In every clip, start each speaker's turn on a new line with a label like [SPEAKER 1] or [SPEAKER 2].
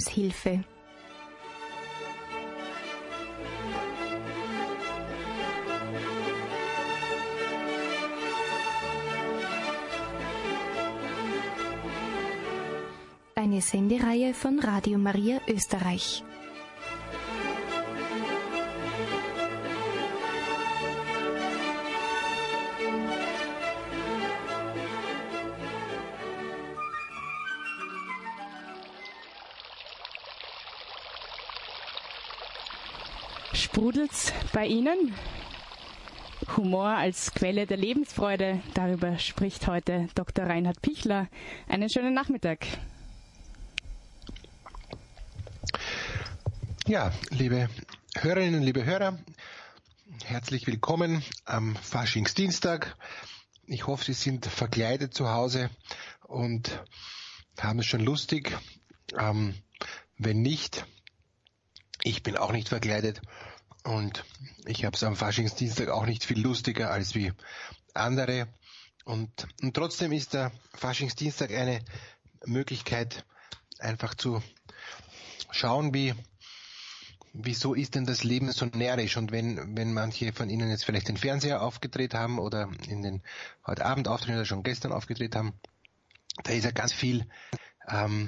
[SPEAKER 1] Lebenshilfe. Eine Sendereihe von Radio Maria Österreich.
[SPEAKER 2] Sprudelt's bei Ihnen? Humor als Quelle der Lebensfreude, darüber spricht heute Dr. Reinhard Pichler. Einen schönen Nachmittag.
[SPEAKER 3] Ja, liebe Hörerinnen, liebe Hörer, herzlich willkommen am Faschingsdienstag. Ich hoffe, Sie sind verkleidet zu Hause und haben es schon lustig. Wenn nicht, ich bin auch nicht verkleidet und ich habe es am Faschingsdienstag auch nicht viel lustiger als wie andere. Und trotzdem ist der Faschingsdienstag eine Möglichkeit, einfach zu schauen, wieso ist denn das Leben so närrisch? Und wenn manche von Ihnen jetzt vielleicht den Fernseher aufgedreht haben oder heute Abend aufdrehen oder schon gestern aufgedreht haben, da ist ja ganz viel an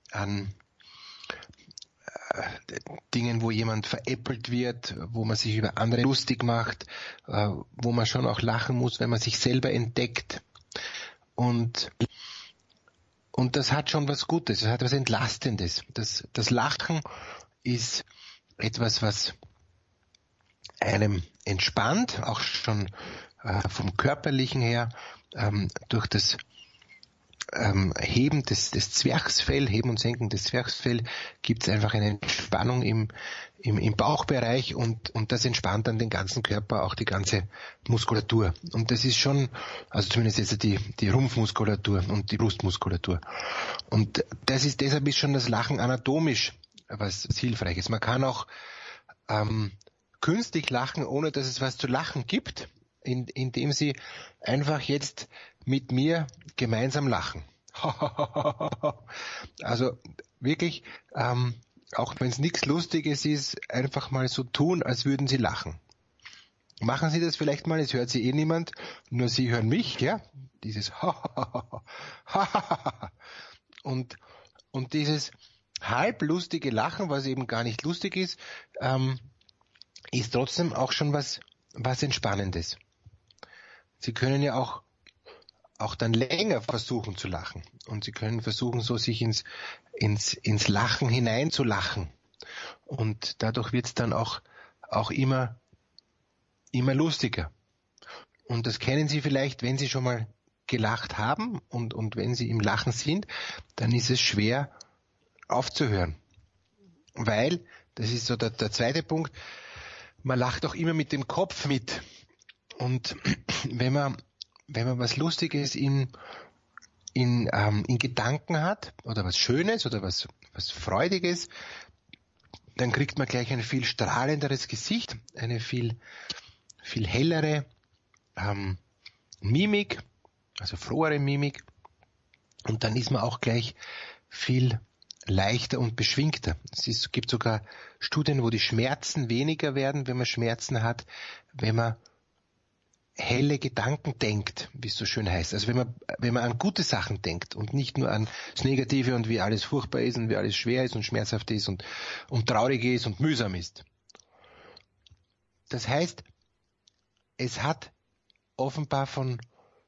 [SPEAKER 3] Dingen, wo jemand veräppelt wird, wo man sich über andere lustig macht, wo man schon auch lachen muss, wenn man sich selber entdeckt. Und das hat schon was Gutes, das hat was Entlastendes. Das Lachen ist etwas, was einem entspannt, auch schon vom Körperlichen her, durch das Heben des Zwerchfell, Heben und Senken des Zwerchfell, gibt es einfach eine Entspannung im Bauchbereich und das entspannt dann den ganzen Körper, auch die ganze Muskulatur. Und das ist schon, also zumindest jetzt die Rumpfmuskulatur und die Brustmuskulatur. Und deshalb ist schon das Lachen anatomisch was Hilfreiches. Man kann auch künstlich lachen, ohne dass es was zu lachen gibt, indem Sie einfach jetzt mit mir gemeinsam lachen. Also wirklich, auch wenn es nichts Lustiges ist, einfach mal so tun, als würden Sie lachen. Machen Sie das vielleicht mal, es hört Sie niemand, nur Sie hören mich, ja, dieses und dieses halblustige Lachen, was eben gar nicht lustig ist trotzdem auch schon was Entspannendes. Sie können ja auch dann länger versuchen zu lachen. Und Sie können versuchen, so sich ins Lachen hineinzulachen. Und dadurch wird es dann auch immer lustiger. Und das kennen Sie vielleicht, wenn Sie schon mal gelacht haben und wenn Sie im Lachen sind, dann ist es schwer aufzuhören. Weil, das ist so der zweite Punkt, man lacht auch immer mit dem Kopf mit. Und wenn man was Lustiges in Gedanken hat, oder was Schönes, oder was Freudiges, dann kriegt man gleich ein viel strahlenderes Gesicht, eine viel hellere Mimik, also frohere Mimik. Und dann ist man auch gleich viel leichter und beschwingter. Es gibt sogar Studien, wo die Schmerzen weniger werden, wenn man Schmerzen hat, wenn man helle Gedanken denkt, wie es so schön heißt. Also wenn man an gute Sachen denkt und nicht nur an das Negative und wie alles furchtbar ist und wie alles schwer ist und schmerzhaft ist und traurig ist und mühsam ist. Das heißt, es hat offenbar von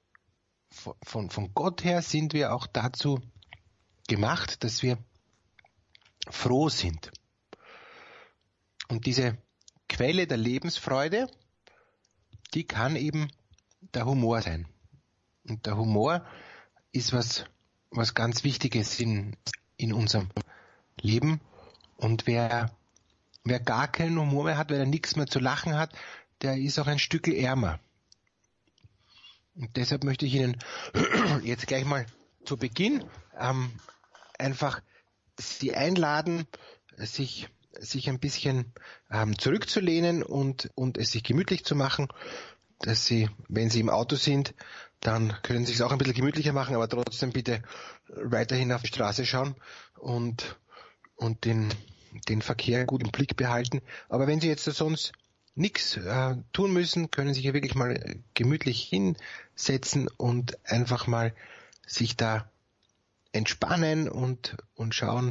[SPEAKER 3] Gott her sind wir auch dazu gemacht, dass wir froh sind. Und diese Quelle der Lebensfreude, die kann eben der Humor sein. Und der Humor ist was ganz Wichtiges in unserem Leben. Und wer gar keinen Humor mehr hat, wer nichts mehr zu lachen hat, der ist auch ein Stückel ärmer. Und deshalb möchte ich Ihnen jetzt gleich mal zu Beginn einfach Sie einladen, sich ein bisschen zurückzulehnen und es sich gemütlich zu machen, dass Sie, wenn Sie im Auto sind, dann können Sie es auch ein bisschen gemütlicher machen, aber trotzdem bitte weiterhin auf die Straße schauen und und den Verkehr gut im Blick behalten. Aber wenn Sie jetzt sonst nichts tun müssen, können Sie sich ja wirklich mal gemütlich hinsetzen und einfach mal sich da entspannen und schauen,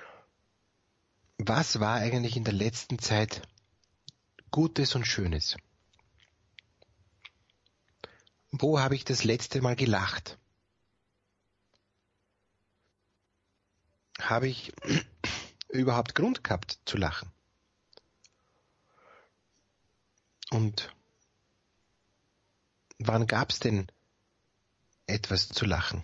[SPEAKER 3] was war eigentlich in der letzten Zeit Gutes und Schönes. Wo habe ich das letzte Mal gelacht? Habe ich überhaupt Grund gehabt zu lachen? Und wann gab es denn etwas zu lachen?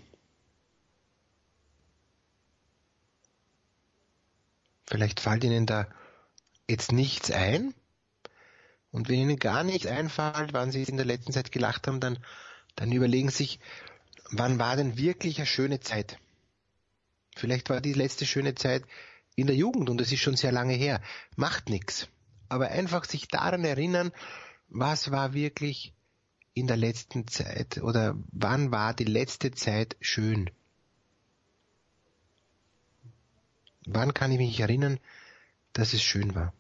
[SPEAKER 3] Vielleicht fällt Ihnen da jetzt nichts ein. Und wenn Ihnen gar nichts einfällt, wann Sie in der letzten Zeit gelacht haben, dann überlegen Sie sich, wann war denn wirklich eine schöne Zeit? Vielleicht war die letzte schöne Zeit in der Jugend und es ist schon sehr lange her. Macht nichts. Aber einfach sich daran erinnern, was war wirklich in der letzten Zeit oder wann war die letzte Zeit schön? Wann kann ich mich erinnern, dass es schön war?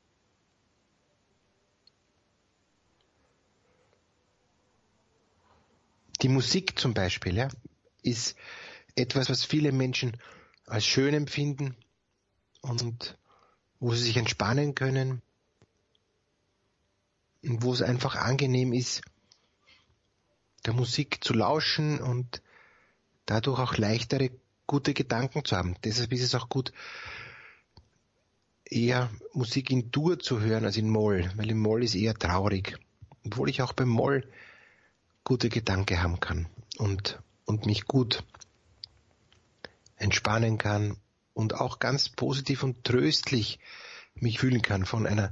[SPEAKER 3] Die Musik zum Beispiel, ja, ist etwas, was viele Menschen als schön empfinden und wo sie sich entspannen können und wo es einfach angenehm ist, der Musik zu lauschen und dadurch auch leichtere, gute Gedanken zu haben. Deshalb ist es auch gut, eher Musik in Dur zu hören als in Moll, weil im Moll ist eher traurig, obwohl ich auch beim Moll gute Gedanken haben kann und mich gut entspannen kann und auch ganz positiv und tröstlich mich fühlen kann von einer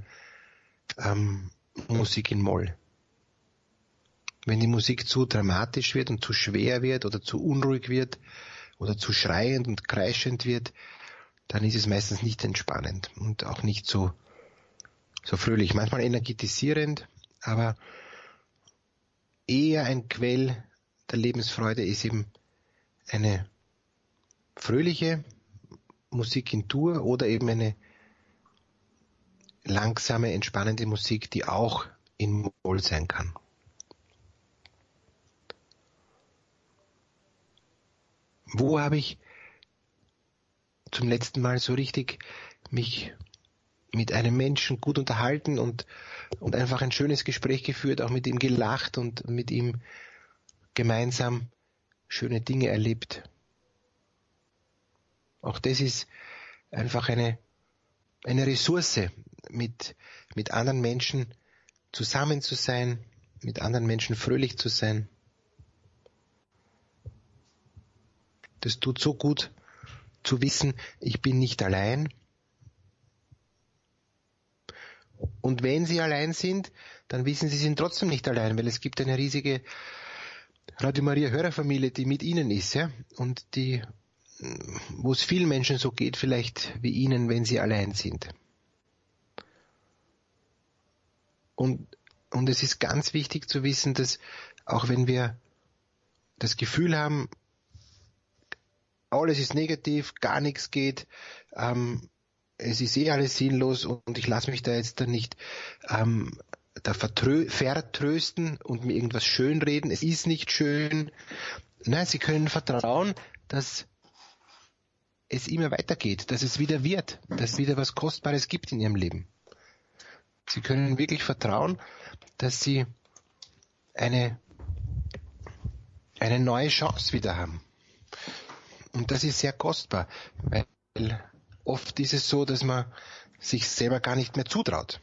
[SPEAKER 3] Musik in Moll. Wenn die Musik zu dramatisch wird und zu schwer wird oder zu unruhig wird oder zu schreiend und kreischend wird, dann ist es meistens nicht entspannend und auch nicht so fröhlich. Manchmal energetisierend, aber eher ein Quell der Lebensfreude ist eben eine fröhliche Musik in Dur oder eben eine langsame, entspannende Musik, die auch in Moll sein kann. Wo habe ich zum letzten Mal so richtig mich mit einem Menschen gut unterhalten und einfach ein schönes Gespräch geführt, auch mit ihm gelacht und mit ihm gemeinsam schöne Dinge erlebt? Auch das ist einfach eine Ressource, mit anderen Menschen zusammen zu sein, mit anderen Menschen fröhlich zu sein. Das tut so gut zu wissen, ich bin nicht allein. Und wenn Sie allein sind, dann wissen Sie, Sie sind trotzdem nicht allein, weil es gibt eine riesige Radio Maria Hörerfamilie, die mit Ihnen ist, ja, und wo es vielen Menschen so geht, vielleicht wie Ihnen, wenn sie allein sind. Und es ist ganz wichtig zu wissen, dass auch wenn wir das Gefühl haben, alles ist negativ, gar nichts geht, es ist alles sinnlos und ich lasse mich da jetzt dann nicht vertrösten und mir irgendwas schönreden. Es ist nicht schön. Nein, Sie können vertrauen, dass es immer weitergeht, dass es wieder wird, dass es wieder was Kostbares gibt in Ihrem Leben. Sie können wirklich vertrauen, dass Sie eine neue Chance wieder haben. Und das ist sehr kostbar, weil oft ist es so, dass man sich selber gar nicht mehr zutraut.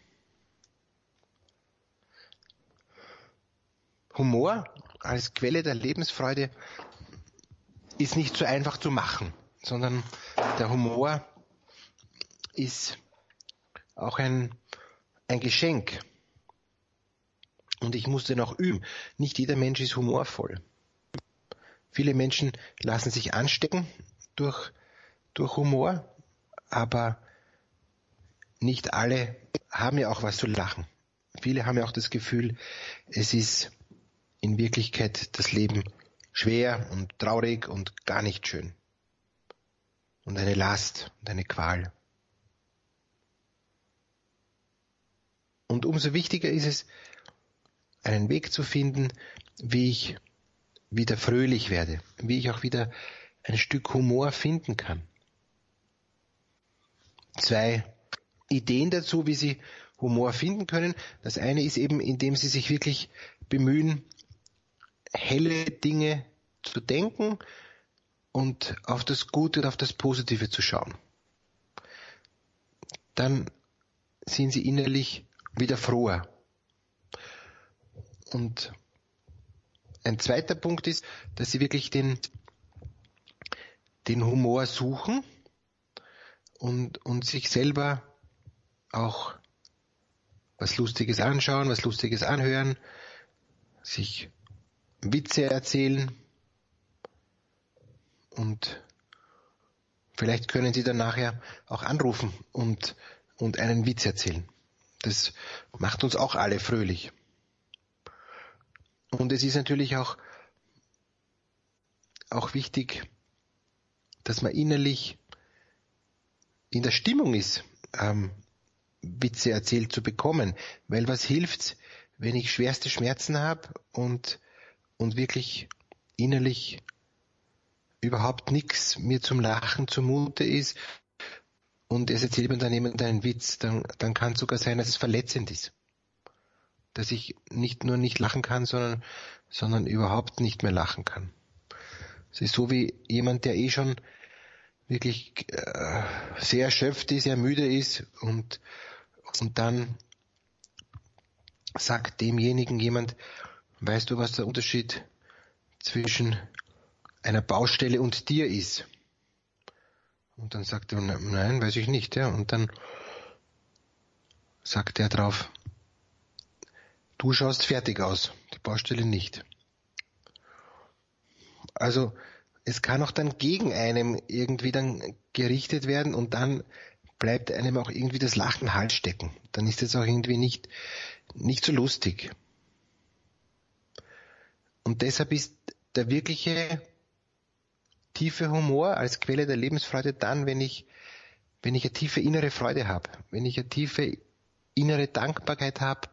[SPEAKER 3] Humor als Quelle der Lebensfreude ist nicht so einfach zu machen, sondern der Humor ist auch ein Geschenk. Und ich musste noch üben. Nicht jeder Mensch ist humorvoll. Viele Menschen lassen sich anstecken durch Humor, aber nicht alle haben ja auch was zu lachen. Viele haben ja auch das Gefühl, es ist in Wirklichkeit das Leben schwer und traurig und gar nicht schön. und eine Last und eine Qual. Und umso wichtiger ist es, einen Weg zu finden, wie ich wieder fröhlich werde, wie ich auch wieder ein Stück Humor finden kann. 2 Ideen dazu, wie Sie Humor finden können. Das eine ist eben, indem Sie sich wirklich bemühen, helle Dinge zu denken und auf das Gute und auf das Positive zu schauen. Dann sind Sie innerlich wieder froher. Und ein zweiter Punkt ist, dass Sie wirklich den Humor suchen und sich selber auch was Lustiges anschauen, was Lustiges anhören, sich Witze erzählen und vielleicht können Sie dann nachher auch anrufen und einen Witz erzählen. Das macht uns auch alle fröhlich. Und es ist natürlich auch wichtig, dass man innerlich in der Stimmung ist, Witze erzählt zu bekommen. Weil was hilft's, wenn ich schwerste Schmerzen habe und wirklich innerlich überhaupt nichts mir zum Lachen zumute ist und es erzählt mir dann jemand einen Witz, dann kann es sogar sein, dass es verletzend ist. Dass ich nicht nur nicht lachen kann, sondern überhaupt nicht mehr lachen kann. Es ist so wie jemand, der schon wirklich sehr erschöpft ist, sehr müde ist und dann sagt demjenigen jemand, weißt du, was der Unterschied zwischen einer Baustelle und dir ist? Und dann sagt er, nein, weiß ich nicht. Ja. Und dann sagt er drauf, du schaust fertig aus, die Baustelle nicht. Also es kann auch dann gegen einem irgendwie dann gerichtet werden und dann bleibt einem auch irgendwie das Lachen Hals stecken. Dann ist es auch irgendwie nicht so lustig. Und deshalb ist der wirkliche tiefe Humor als Quelle der Lebensfreude dann, wenn ich eine tiefe innere Freude habe, wenn ich eine tiefe innere Dankbarkeit habe,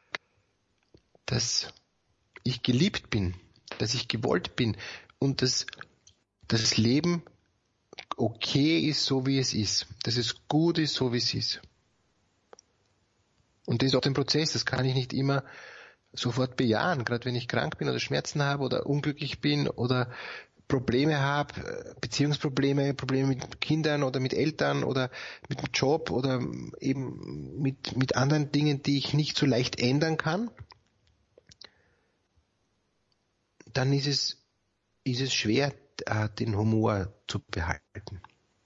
[SPEAKER 3] dass ich geliebt bin, dass ich gewollt bin und dass das Leben okay ist, so wie es ist, dass es gut ist, so wie es ist. Und das ist auch ein Prozess, das kann ich nicht immer sofort bejahen, gerade wenn ich krank bin oder Schmerzen habe oder unglücklich bin oder Probleme habe, Beziehungsprobleme, Probleme mit Kindern oder mit Eltern oder mit dem Job oder eben mit anderen Dingen, die ich nicht so leicht ändern kann, dann ist es schwer, den Humor zu behalten.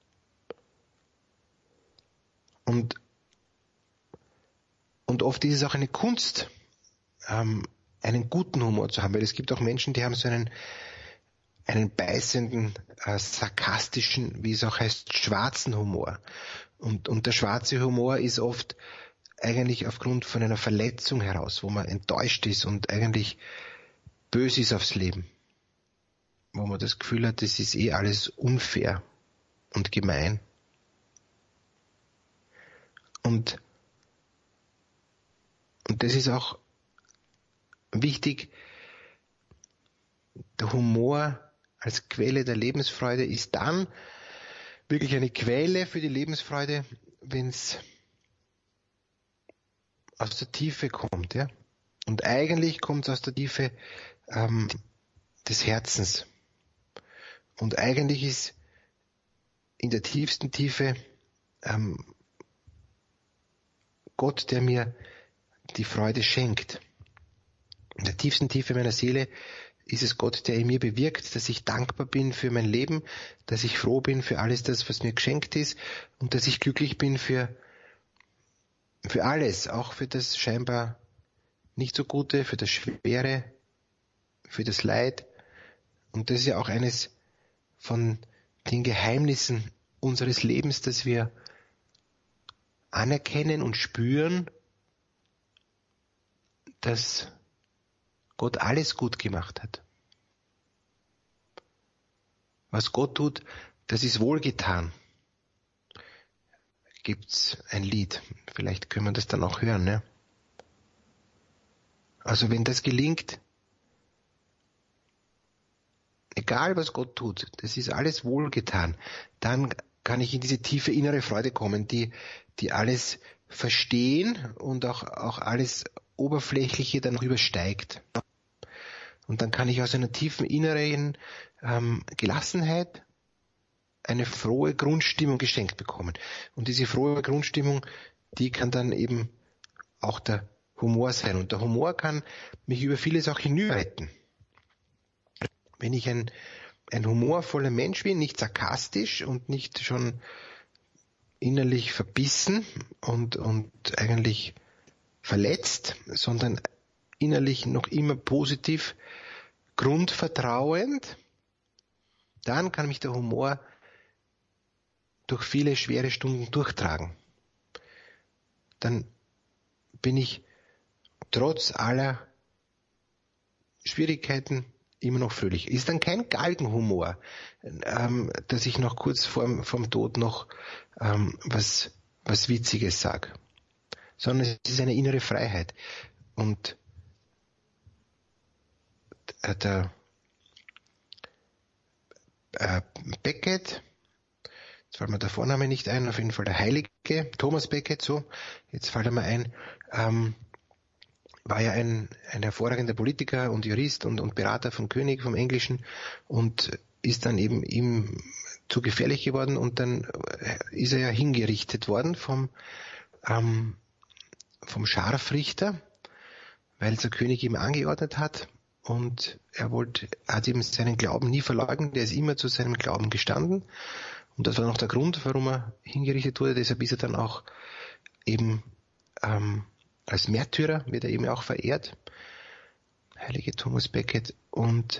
[SPEAKER 3] Und oft ist es auch eine Kunst, einen guten Humor zu haben, weil es gibt auch Menschen, die haben so einen beißenden, sarkastischen, wie es auch heißt, schwarzen Humor. Und der schwarze Humor ist oft eigentlich aufgrund von einer Verletzung heraus, wo man enttäuscht ist und eigentlich böse ist aufs Leben. Wo man das Gefühl hat, das ist alles unfair und gemein. Und das ist auch wichtig, der Humor als Quelle der Lebensfreude ist dann wirklich eine Quelle für die Lebensfreude, wenn es aus der Tiefe kommt. Ja? Und eigentlich kommt es aus der Tiefe des Herzens. Und eigentlich ist in der tiefsten Tiefe Gott, der mir die Freude schenkt. In der tiefsten Tiefe meiner Seele ist es Gott, der in mir bewirkt, dass ich dankbar bin für mein Leben, dass ich froh bin für alles das, was mir geschenkt ist und dass ich glücklich bin für alles, auch für das scheinbar nicht so Gute, für das Schwere, für das Leid. Und das ist ja auch eines von den Geheimnissen unseres Lebens, dass wir anerkennen und spüren, dass Gott alles gut gemacht hat. Was Gott tut, das ist wohlgetan. Gibt's ein Lied. Vielleicht können wir das dann auch hören, ne? Also wenn das gelingt, egal was Gott tut, das ist alles wohlgetan, dann kann ich in diese tiefe innere Freude kommen, die alles verstehen und auch alles Oberflächliche dann übersteigt. Und dann kann ich aus einer tiefen inneren Gelassenheit eine frohe Grundstimmung geschenkt bekommen. Und diese frohe Grundstimmung, die kann dann eben auch der Humor sein. Und der Humor kann mich über vieles auch hinüberretten. Wenn ich ein humorvoller Mensch bin, nicht sarkastisch und nicht schon innerlich verbissen und eigentlich verletzt, sondern innerlich noch immer positiv, grundvertrauend, dann kann mich der Humor durch viele schwere Stunden durchtragen. Dann bin ich trotz aller Schwierigkeiten immer noch fröhlich. Ist dann kein Galgenhumor, dass ich noch kurz vorm Tod noch was Witziges sage, sondern es ist eine innere Freiheit. Und der Becket, jetzt fällt mir der Vorname nicht ein, auf jeden Fall der Heilige, Thomas Becket, so, jetzt fällt er mir ein, war ja ein hervorragender Politiker und Jurist und Berater vom König, vom Englischen, und ist dann eben ihm zu gefährlich geworden, und dann ist er ja hingerichtet worden vom Scharfrichter, weil der König ihm angeordnet hat, und er hat eben seinen Glauben nie verleugnet, er ist immer zu seinem Glauben gestanden, und das war noch der Grund, warum er hingerichtet wurde. Deshalb ist er dann auch eben als Märtyrer, wird er eben auch verehrt, heilige Thomas Becket. Und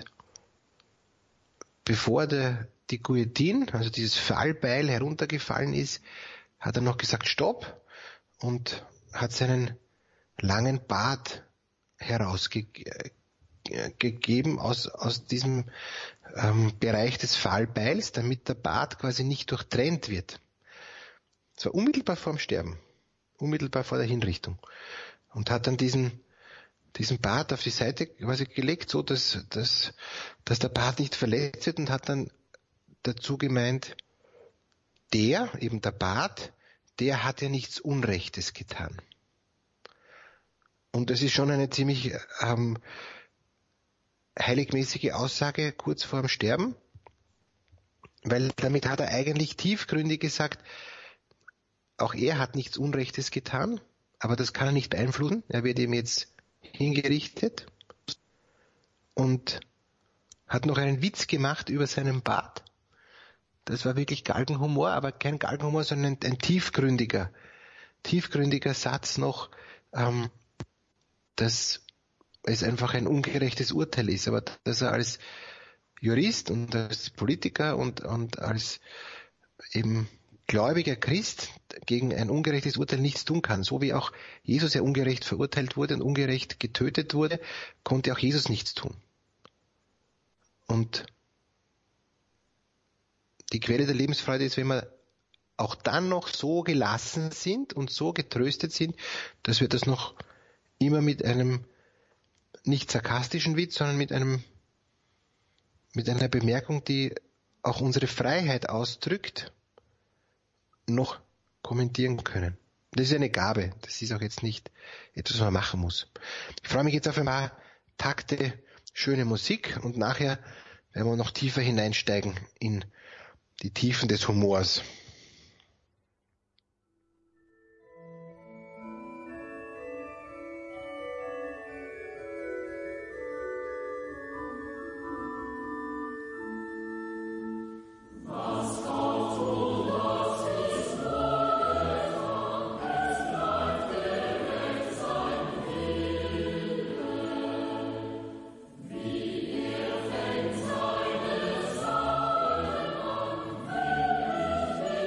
[SPEAKER 3] bevor die Guillotine, also dieses Fallbeil, heruntergefallen ist, hat er noch gesagt, stopp, und hat seinen langen Bart herausgegeben aus diesem Bereich des Fallbeils, damit der Bart quasi nicht durchtrennt wird. Es war unmittelbar vor dem Sterben, unmittelbar vor der Hinrichtung, und hat dann diesen Bart auf die Seite quasi gelegt, so dass der Bart nicht verletzt wird, und hat dann dazu gemeint, der Bart, der hat ja nichts Unrechtes getan. Und das ist schon eine ziemlich heiligmäßige Aussage kurz vor dem Sterben, weil damit hat er eigentlich tiefgründig gesagt, auch er hat nichts Unrechtes getan, aber das kann er nicht beeinflussen. Er wird ihm jetzt hingerichtet und hat noch einen Witz gemacht über seinen Bart. Das war wirklich Galgenhumor, aber kein Galgenhumor, sondern ein tiefgründiger Satz noch, dass es einfach ein ungerechtes Urteil ist, aber dass er als Jurist und als Politiker und als eben gläubiger Christ gegen ein ungerechtes Urteil nichts tun kann. So wie auch Jesus ja ungerecht verurteilt wurde und ungerecht getötet wurde, konnte auch Jesus nichts tun. Und die Quelle der Lebensfreude ist, wenn wir auch dann noch so gelassen sind und so getröstet sind, dass wir das noch immer mit einem nicht sarkastischen Witz, sondern mit einer Bemerkung, die auch unsere Freiheit ausdrückt, noch kommentieren können. Das ist eine Gabe. Das ist auch jetzt nicht etwas, was man machen muss. Ich freue mich jetzt auf ein paar Takte schöne Musik, und nachher werden wir noch tiefer hineinsteigen in die Tiefen des Humors.
[SPEAKER 4] Fängt seine Sachen an, will ich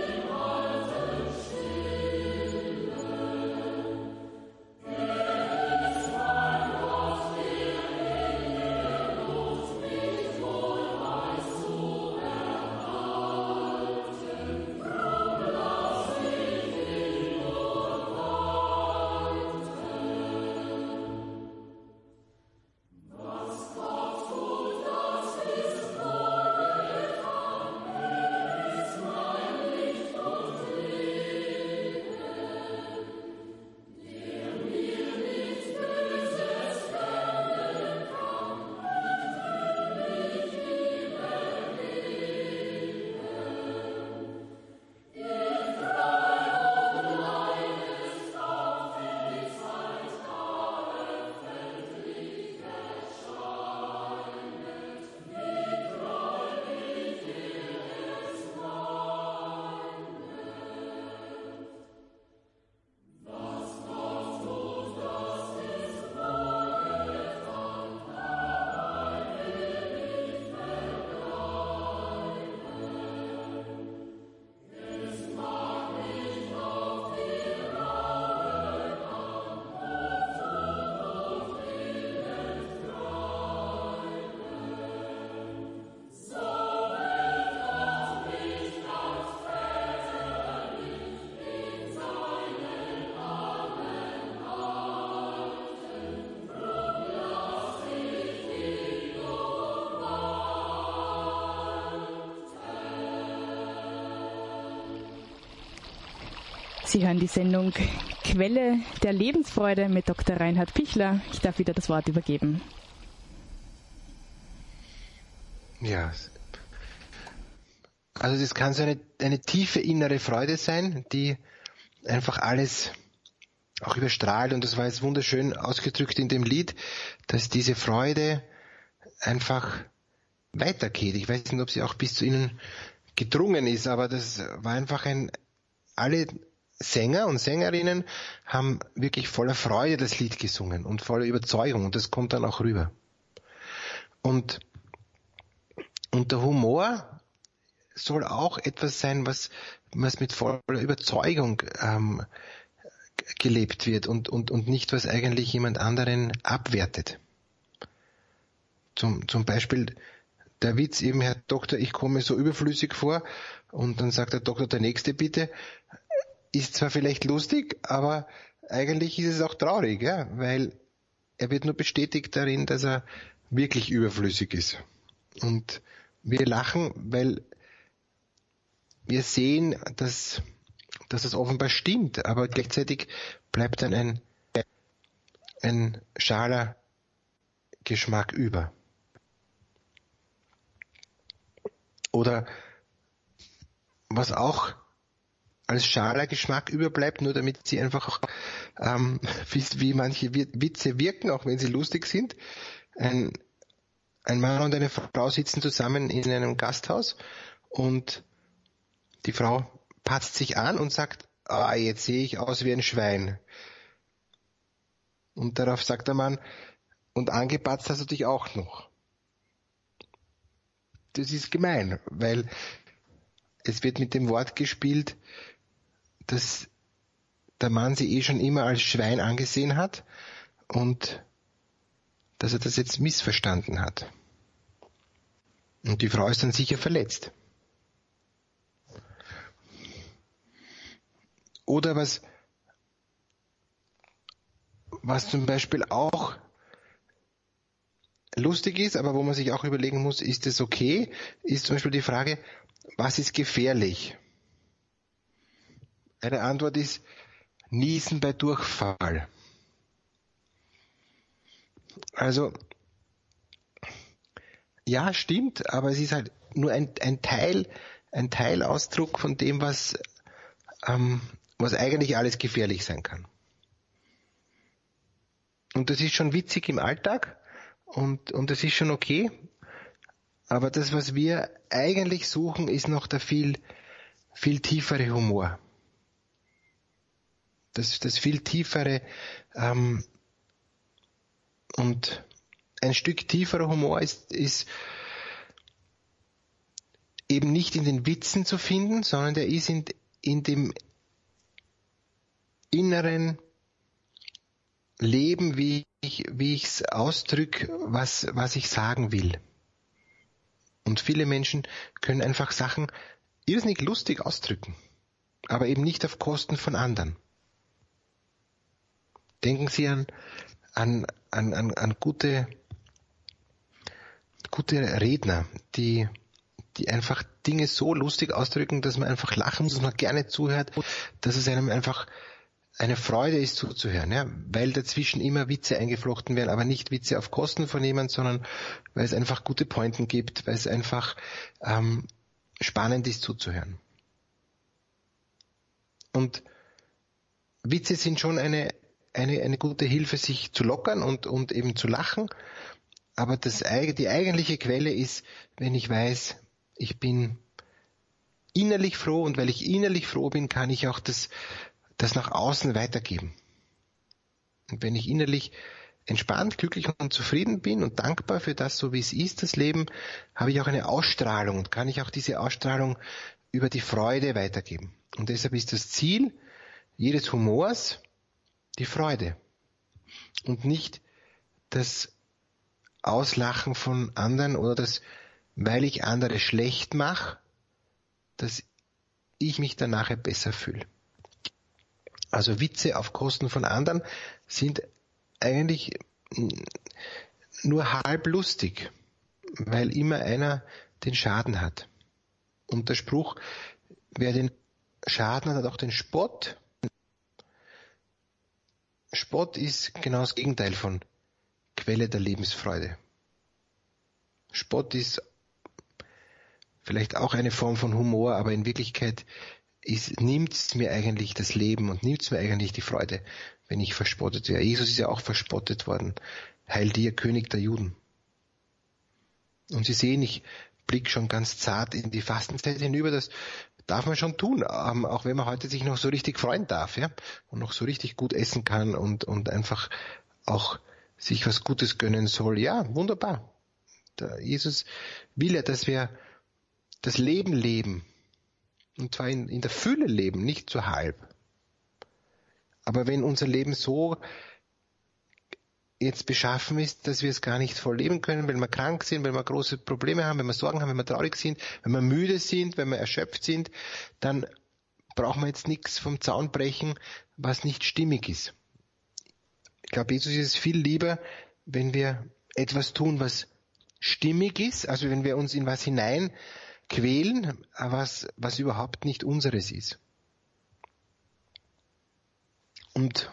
[SPEAKER 2] Sie hören die Sendung Quelle der Lebensfreude mit Dr. Reinhard Pichler. Ich darf wieder das Wort übergeben.
[SPEAKER 3] Ja, also das kann so eine tiefe innere Freude sein, die einfach alles auch überstrahlt, und das war jetzt wunderschön ausgedrückt in dem Lied, dass diese Freude einfach weitergeht. Ich weiß nicht, ob sie auch bis zu Ihnen gedrungen ist, aber das war einfach alle Sänger und Sängerinnen haben wirklich voller Freude das Lied gesungen und voller Überzeugung, und das kommt dann auch rüber. Und der Humor soll auch etwas sein, was mit voller Überzeugung gelebt wird und nicht, was eigentlich jemand anderen abwertet. Zum Beispiel der Witz eben, Herr Doktor, ich komme so überflüssig vor, und dann sagt der Doktor, der Nächste bitte, ist zwar vielleicht lustig, aber eigentlich ist es auch traurig, ja, weil er wird nur bestätigt darin, dass er wirklich überflüssig ist. Und wir lachen, weil wir sehen, dass es offenbar stimmt, aber gleichzeitig bleibt dann ein schaler Geschmack über. Oder was auch als schaler Geschmack überbleibt, nur damit sie einfach auch wisst, wie manche Witze wirken, auch wenn sie lustig sind. Ein Mann und eine Frau sitzen zusammen in einem Gasthaus, und die Frau patzt sich an und sagt, jetzt sehe ich aus wie ein Schwein. Und darauf sagt der Mann, und angepatzt hast du dich auch noch. Das ist gemein, weil es wird mit dem Wort gespielt, dass der Mann sie schon immer als Schwein angesehen hat und dass er das jetzt missverstanden hat. Und die Frau ist dann sicher verletzt. Oder was zum Beispiel auch lustig ist, aber wo man sich auch überlegen muss, ist es okay, ist zum Beispiel die Frage, was ist gefährlich? Eine Antwort ist Niesen bei Durchfall. Also, ja, stimmt, aber es ist halt nur ein Teilausdruck von dem, was eigentlich alles gefährlich sein kann. Und das ist schon witzig im Alltag und das ist schon okay, aber das, was wir eigentlich suchen, ist noch der viel tiefere Humor. Das viel tiefere und ein Stück tieferer Humor ist eben nicht in den Witzen zu finden, sondern der ist in dem inneren Leben, wie ich es ausdrücke, was ich sagen will. Und viele Menschen können einfach Sachen irrsinnig lustig ausdrücken, aber eben nicht auf Kosten von anderen. Denken Sie an gute Redner, die einfach Dinge so lustig ausdrücken, dass man einfach lachen muss, dass man gerne zuhört, dass es einem einfach eine Freude ist zuzuhören, ja, weil dazwischen immer Witze eingeflochten werden, aber nicht Witze auf Kosten von jemand, sondern weil es einfach gute Pointen gibt, weil es einfach spannend ist zuzuhören. Und Witze sind schon eine gute Hilfe, sich zu lockern und eben zu lachen, aber die eigentliche Quelle ist, wenn ich weiß, ich bin innerlich froh, und weil ich innerlich froh bin, kann ich auch das nach außen weitergeben. Und wenn ich innerlich entspannt, glücklich und zufrieden bin und dankbar für das, so wie es ist, das Leben, habe ich auch eine Ausstrahlung und kann ich auch diese Ausstrahlung über die Freude weitergeben. Und deshalb ist das Ziel jedes Humors die Freude und nicht das Auslachen von anderen oder das, weil ich andere schlecht mache, dass ich mich dann nachher besser fühle. Also Witze auf Kosten von anderen sind eigentlich nur halb lustig, weil immer einer den Schaden hat. Und der Spruch, wer den Schaden hat, hat auch den Spott. Spott ist genau das Gegenteil von Quelle der Lebensfreude. Spott ist vielleicht auch eine Form von Humor, aber in Wirklichkeit nimmt es mir eigentlich das Leben und nimmt es mir eigentlich die Freude, wenn ich verspottet werde. Jesus ist ja auch verspottet worden. Heil dir, König der Juden. Und Sie sehen, ich blicke schon ganz zart in die Fastenzeit hinüber. Das darf man schon tun, auch wenn man heute sich noch so richtig freuen darf, ja, und noch so richtig gut essen kann und einfach auch sich was Gutes gönnen soll. Ja, wunderbar. Jesus will ja, dass wir das Leben leben. Und zwar in der Fülle leben, nicht so halb. Aber wenn unser Leben so jetzt beschaffen ist, dass wir es gar nicht voll leben können, wenn wir krank sind, wenn wir große Probleme haben, wenn wir Sorgen haben, wenn wir traurig sind, wenn wir müde sind, wenn wir erschöpft sind, dann brauchen wir jetzt nichts vom Zaun brechen, was nicht stimmig ist. Ich glaube, Jesus ist es viel lieber, wenn wir etwas tun, was stimmig ist, also wenn wir uns in was hinein quälen, was überhaupt nicht unseres ist. Und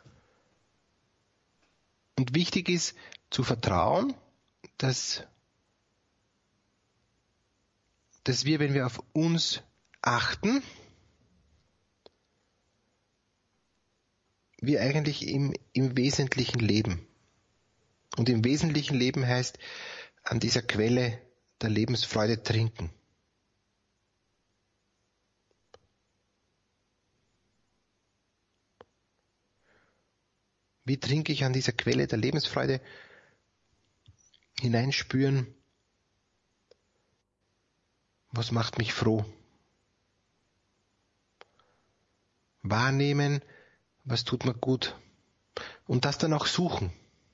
[SPEAKER 3] wichtig ist zu vertrauen, dass wir, wenn wir auf uns achten, wir eigentlich im Wesentlichen leben. Und im Wesentlichen Leben heißt, an dieser Quelle der Lebensfreude trinken. Wie trinke ich an dieser Quelle der Lebensfreude? Hineinspüren, was macht mich froh? Wahrnehmen, was tut mir gut? Und das dann auch suchen.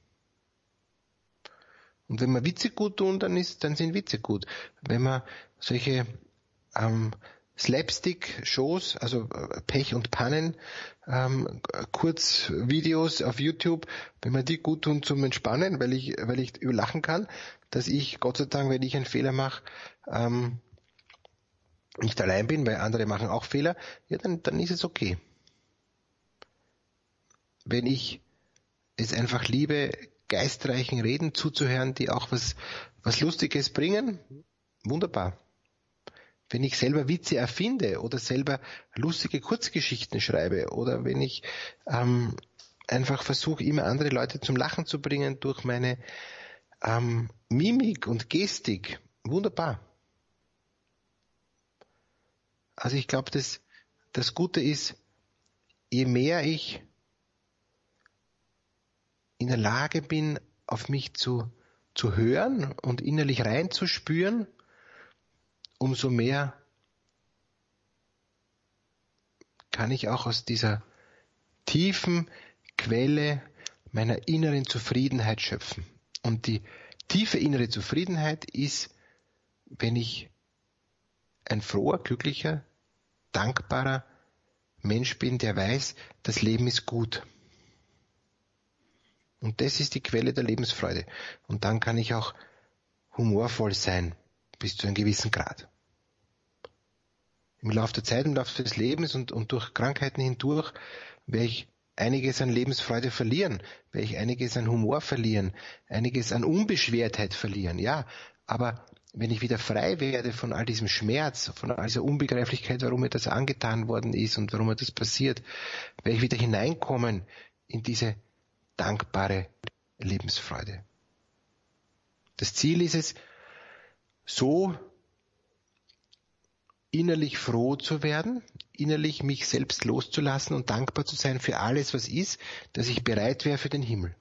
[SPEAKER 3] Und wenn wir Witze gut tun, dann sind Witze gut. Wenn wir solche Slapstick-Shows, also Pech und Pannen, Kurzvideos auf YouTube, wenn wir die gut tun zum Entspannen, weil ich lachen kann, dass ich, Gott sei Dank, wenn ich einen Fehler mache, nicht allein bin, weil andere machen auch Fehler, ja, dann ist es okay. Wenn ich es einfach liebe, geistreichen Reden zuzuhören, die auch was Lustiges bringen, wunderbar. Wenn ich selber Witze erfinde oder selber lustige Kurzgeschichten schreibe oder wenn ich einfach versuche, immer andere Leute zum Lachen zu bringen durch meine Mimik und Gestik, wunderbar. Also ich glaube, das Gute ist, je mehr ich in der Lage bin, auf mich zu hören und innerlich reinzuspüren, umso mehr kann ich auch aus dieser tiefen Quelle meiner inneren Zufriedenheit schöpfen. Und die tiefe innere Zufriedenheit ist, wenn ich ein froher, glücklicher, dankbarer Mensch bin, der weiß, das Leben ist gut. Und das ist die Quelle der Lebensfreude. Und dann kann ich auch humorvoll sein, bis zu einem gewissen Grad. Im Laufe der Zeit, im Laufe des Lebens und durch Krankheiten hindurch werde ich einiges an Lebensfreude verlieren, werde ich einiges an Humor verlieren, einiges an Unbeschwertheit verlieren, ja. Aber wenn ich wieder frei werde von all diesem Schmerz, von all dieser Unbegreiflichkeit, warum mir das angetan worden ist und warum mir das passiert, werde ich wieder hineinkommen in diese dankbare Lebensfreude. Das Ziel ist es, so innerlich froh zu werden, innerlich mich selbst loszulassen und dankbar zu sein für alles, was ist, dass ich bereit wäre für den Himmel.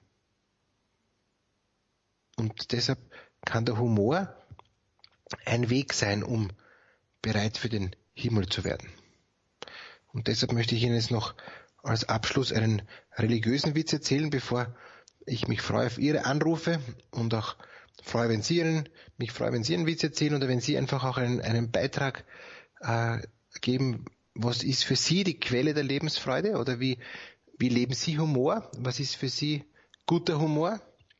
[SPEAKER 3] Und deshalb kann der Humor ein Weg sein, um bereit für den Himmel zu werden. Und deshalb möchte ich Ihnen jetzt noch als Abschluss einen religiösen Witz erzählen, bevor ich mich freue auf Ihre Anrufe und auch freue, wenn Sie einen Witz erzählen oder wenn Sie einfach auch einen Beitrag geben, was ist für Sie die Quelle der Lebensfreude oder wie leben Sie Humor? Was ist für Sie guter Humor?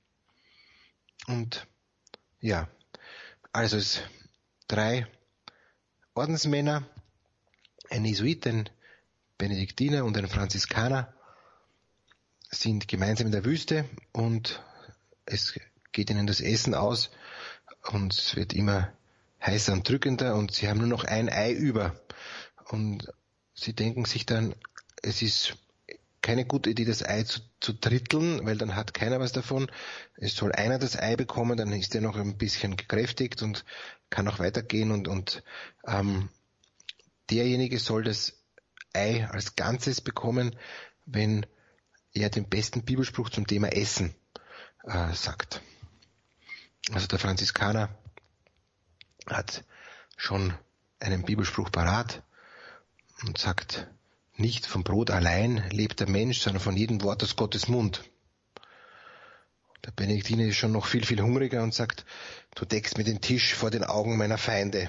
[SPEAKER 3] Und ja, also es 3 Ordensmänner, ein Jesuit, ein Benediktiner und ein Franziskaner sind gemeinsam in der Wüste und es geht ihnen das Essen aus und es wird immer heißer und drückender und sie haben nur noch ein Ei über. Und sie denken sich dann, es ist keine gute Idee, das Ei zu dritteln, weil dann hat keiner was davon. Es soll einer das Ei bekommen, dann ist er noch ein bisschen gekräftigt und kann auch weitergehen und derjenige soll das Ei als Ganzes bekommen, wenn er den besten Bibelspruch zum Thema Essen sagt. Also der Franziskaner hat schon einen Bibelspruch parat und sagt, nicht vom Brot allein lebt der Mensch, sondern von jedem Wort aus Gottes Mund. Der Benediktiner ist schon noch viel, viel hungriger und sagt, du deckst mir den Tisch vor den Augen meiner Feinde.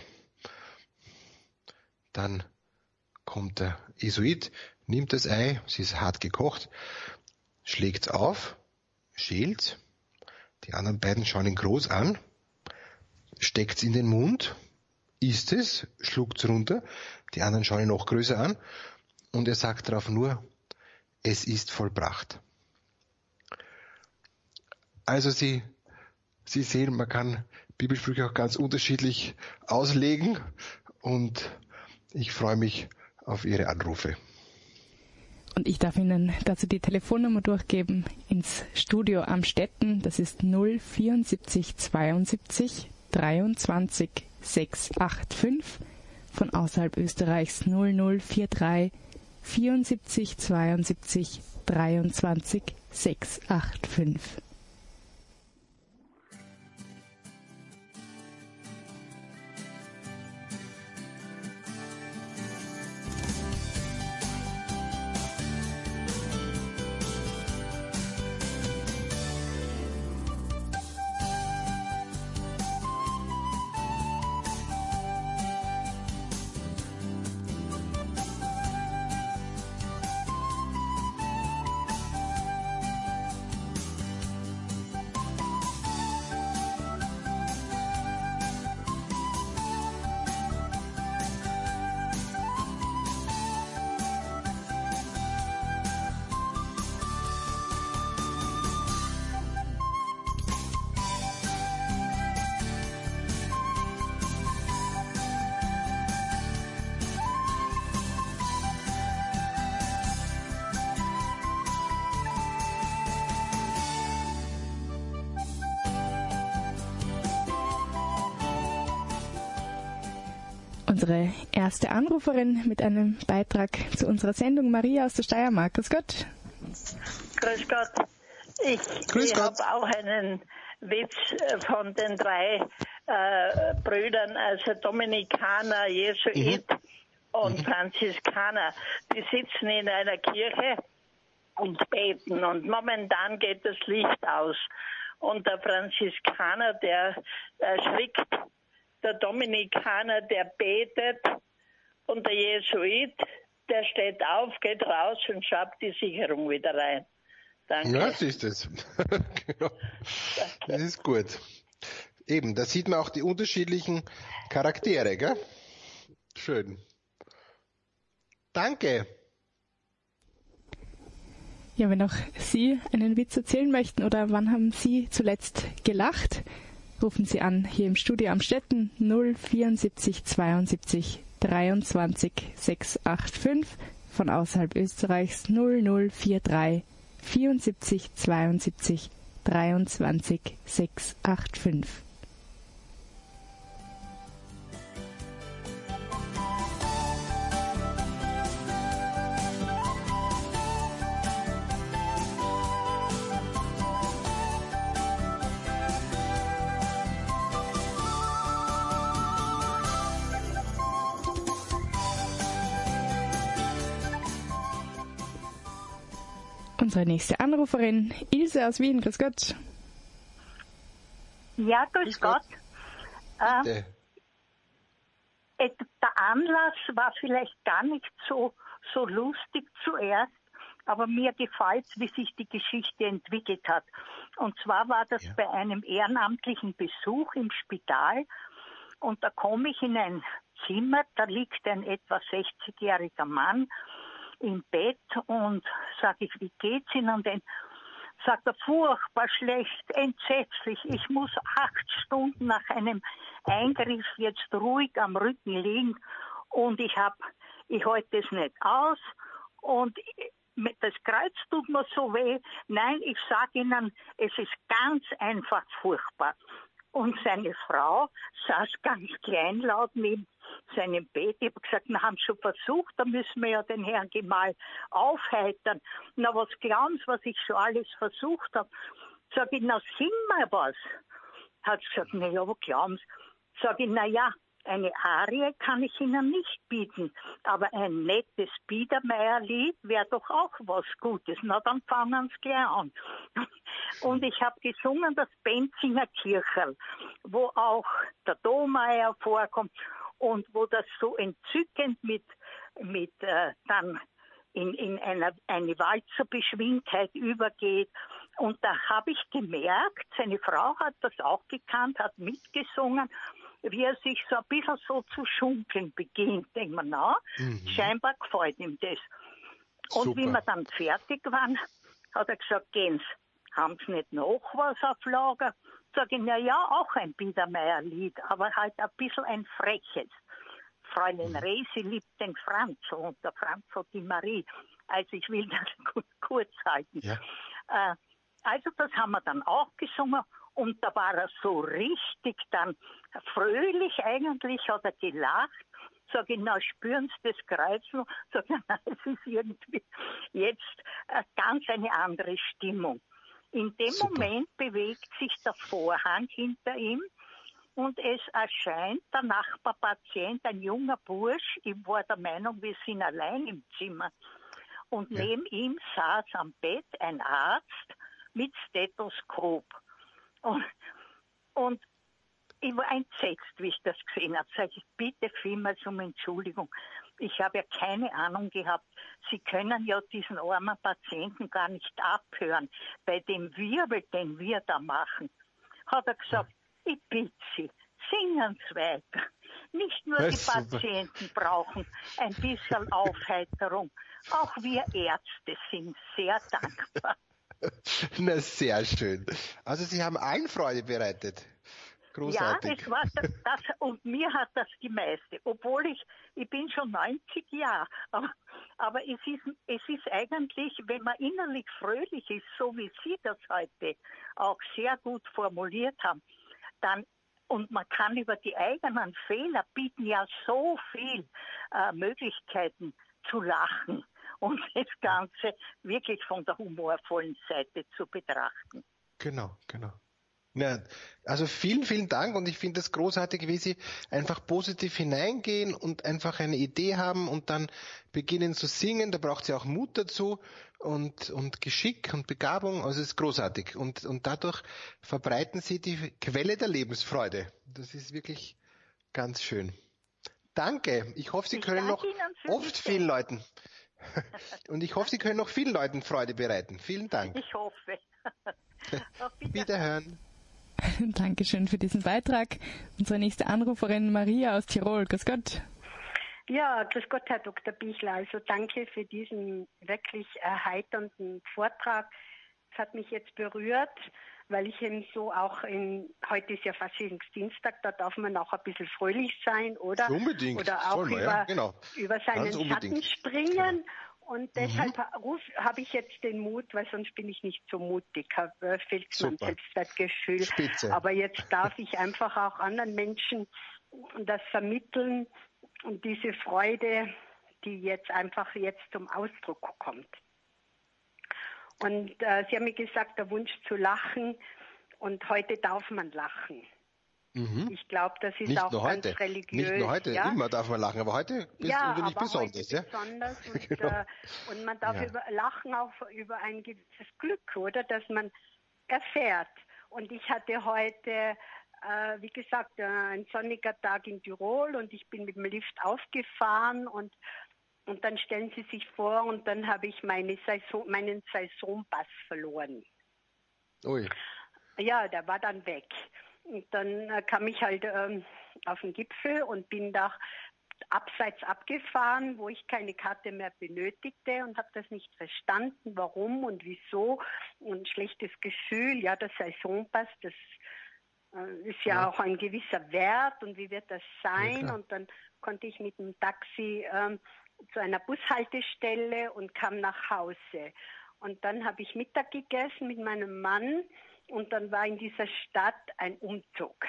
[SPEAKER 3] Dann kommt der Jesuit, nimmt das Ei, es ist hart gekocht, schlägt's auf, schält's, die anderen beiden schauen ihn groß an, steckt's in den Mund, isst es, schluckt's runter, die anderen schauen ihn noch größer an und er sagt darauf nur, es ist vollbracht. Also Sie sehen, man kann Bibelsprüche auch ganz unterschiedlich auslegen und ich freue mich auf Ihre Anrufe.
[SPEAKER 2] Und ich darf Ihnen dazu die Telefonnummer durchgeben ins Studio Amstetten. Das ist 074 72 23 685. Von außerhalb Österreichs 0043 74 72 23 685. Unsere erste Anruferin mit einem Beitrag zu unserer Sendung, Maria aus der Steiermark. Grüß Gott.
[SPEAKER 4] Grüß Gott. Ich habe auch einen Witz von den drei Brüdern, also Dominikaner, Jesuit und Franziskaner. Die sitzen in einer Kirche und beten und momentan geht das Licht aus. Und der Franziskaner, der erschrickt, der Dominikaner, der betet und der Jesuit, der steht auf, geht raus und schraubt die Sicherung wieder rein. Danke.
[SPEAKER 3] Ja, siehst du es. Genau. Das ist gut. Eben, da sieht man auch die unterschiedlichen Charaktere, gell? Schön. Danke.
[SPEAKER 2] Ja, wenn auch Sie einen Witz erzählen möchten oder wann haben Sie zuletzt gelacht, rufen Sie an hier im Studio Amstetten 074 72 23 685, von außerhalb Österreichs 0043 74 72 23 685. Unsere nächste Anruferin, Ilse aus Wien. Grüß Gott.
[SPEAKER 4] Ja, grüß Gott. Der Anlass war vielleicht gar nicht so lustig zuerst, aber mir gefällt, wie sich die Geschichte entwickelt hat. Und zwar war das bei einem ehrenamtlichen Besuch im Spital und da komme ich in ein Zimmer, da liegt ein etwa 60-jähriger Mann im Bett und sage ich, wie geht's Ihnen denn? Sagt er, furchtbar schlecht, entsetzlich. Ich muss 8 Stunden nach einem Eingriff jetzt ruhig am Rücken liegen und ich halte es nicht aus und das Kreuz tut mir so weh. Nein, ich sage Ihnen, es ist ganz einfach furchtbar. Und seine Frau saß ganz kleinlaut neben seinem Bett. Ich habe gesagt, wir haben schon versucht, da müssen wir ja den Herrn Gemahl aufheitern. Na, was glauben Sie, was ich schon alles versucht habe? Sag ich, na, sing mal was. Hat sie gesagt, na ja, was glauben Sie? Sag ich, na ja, eine Arie kann ich Ihnen nicht bieten, aber ein nettes Biedermeierlied wäre doch auch was Gutes. Na, dann fangen Sie gleich an. Und ich habe gesungen das Benzinger Kircherl, wo auch der Domeyer vorkommt und wo das so entzückend mit dann in eine Walzerbeschwingtheit übergeht. Und da habe ich gemerkt, seine Frau hat das auch gekannt, hat mitgesungen, wie er sich so ein bisschen so zu schunkeln beginnt. Denkt man, na, scheinbar gefällt ihm das. Und
[SPEAKER 3] Super.
[SPEAKER 4] wie wir dann fertig waren, hat er gesagt, gehen Sie, haben Sie nicht noch was auf Lager? Sag ich, na ja, auch ein Biedermeierlied, aber halt ein bisschen ein freches. Fräulein Resi liebt den Franzl und der Franzl die Marie. Also ich will das kurz halten.
[SPEAKER 3] Ja.
[SPEAKER 4] Also das haben wir dann auch gesungen und da war er so richtig dann fröhlich eigentlich, hat er gelacht. Sag ich, na, spüren Sie das Kreuz noch? Sag ich, na, es ist irgendwie jetzt ganz eine andere Stimmung. In dem
[SPEAKER 3] Super.
[SPEAKER 4] Moment bewegt sich der Vorhang hinter ihm und es erscheint der Nachbarpatient, ein junger Bursch. Ich war der Meinung, wir sind allein im Zimmer. Und neben ihm saß am Bett ein Arzt mit Stethoskop. Und ich war entsetzt, wie ich das gesehen habe. Sag ich, bitte vielmals um Entschuldigung. Ich habe ja keine Ahnung gehabt. Sie können ja diesen armen Patienten gar nicht abhören bei dem Wirbel, den wir da machen. Hat er gesagt, ich bitte Sie, singen Sie weiter. Nicht nur die Patienten brauchen ein bisschen Aufheiterung. Auch wir Ärzte sind sehr dankbar.
[SPEAKER 3] Na, sehr schön. Also Sie haben allen Freude bereitet. Großartig.
[SPEAKER 4] Ja, es war das und mir hat das die meiste. Obwohl ich bin schon 90 Jahre, aber es ist eigentlich, wenn man innerlich fröhlich ist, so wie Sie das heute auch sehr gut formuliert haben, dann und man kann über die eigenen Fehler bieten ja so viel Möglichkeiten zu lachen und das Ganze wirklich von der humorvollen Seite zu betrachten.
[SPEAKER 3] Genau. Ja, also vielen, vielen Dank und ich finde es großartig, wie Sie einfach positiv hineingehen und einfach eine Idee haben und dann beginnen zu singen. Da braucht es ja auch Mut dazu und Geschick und Begabung. Also es ist großartig und dadurch verbreiten Sie die Quelle der Lebensfreude. Das ist wirklich ganz schön. Danke. Ich hoffe, Sie können noch oft vielen Leuten und ich hoffe, Sie können noch vielen Leuten Freude bereiten. Vielen Dank.
[SPEAKER 4] Ich hoffe.
[SPEAKER 3] Auf Wiederhören.
[SPEAKER 2] Dankeschön für diesen Beitrag. Unsere nächste Anruferin Maria aus Tirol. Grüß Gott.
[SPEAKER 5] Ja, grüß Gott, Herr Dr. Bichler. Also danke für diesen wirklich erheiternden Vortrag. Es hat mich jetzt berührt, weil ich eben so auch heute ist ja Faschingsdienstag, da darf man auch ein bisschen fröhlich sein, oder?
[SPEAKER 3] Unbedingt.
[SPEAKER 5] Oder auch über seinen Schatten springen.
[SPEAKER 3] Genau.
[SPEAKER 5] Und deshalb habe ich jetzt den Mut, weil sonst bin ich nicht so mutig, fehlt mir ein Selbstwertgefühl.
[SPEAKER 3] Spitze.
[SPEAKER 5] Aber jetzt darf ich einfach auch anderen Menschen das vermitteln und diese Freude, die jetzt zum Ausdruck kommt. Und Sie haben mir gesagt, der Wunsch zu lachen und heute darf man lachen. Ich glaube, das ist
[SPEAKER 3] nicht
[SPEAKER 5] auch ganz
[SPEAKER 3] heute.
[SPEAKER 5] religiös.
[SPEAKER 3] Nicht nur heute, immer darf man lachen, aber heute
[SPEAKER 5] aber
[SPEAKER 3] besonders.
[SPEAKER 5] Heute besonders und, genau. Und man darf lachen auch über ein gewisses Glück, oder? Das man erfährt. Und ich hatte heute, wie gesagt, ein sonniger Tag in Tirol und ich bin mit dem Lift aufgefahren und dann stellen Sie sich vor und dann habe ich meinen Saisonpass verloren.
[SPEAKER 3] Ui.
[SPEAKER 5] Ja, der war dann weg. Und dann kam ich halt auf den Gipfel und bin da abseits abgefahren, wo ich keine Karte mehr benötigte und habe das nicht verstanden, warum und wieso. Und ein schlechtes Gefühl, ja, der Saisonpass, das ist ja auch ein gewisser Wert und wie wird das sein? Und dann konnte ich mit dem Taxi zu einer Bushaltestelle und kam nach Hause. Und dann habe ich Mittag gegessen mit meinem Mann und dann war in dieser Stadt ein Umzug.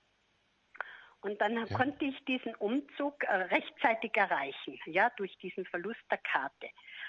[SPEAKER 5] Und dann konnte ich diesen Umzug rechtzeitig erreichen, ja, durch diesen Verlust der Karte.